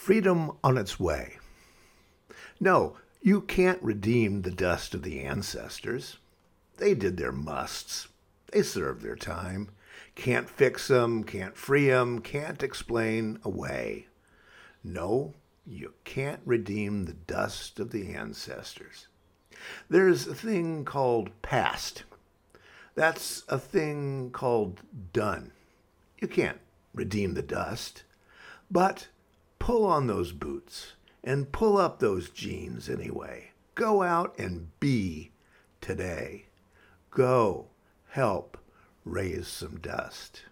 freedom on its way. No, you can't redeem the dust of the ancestors. They did their musts. They served their time. Can't fix 'em, can't free 'em, can't explain away. No, you can't redeem the dust of the ancestors. There's a thing called past. That's a thing called done. You can't redeem the dust. But pull on those boots and pull up those jeans anyway. Go out and be today. Go help raise some dust.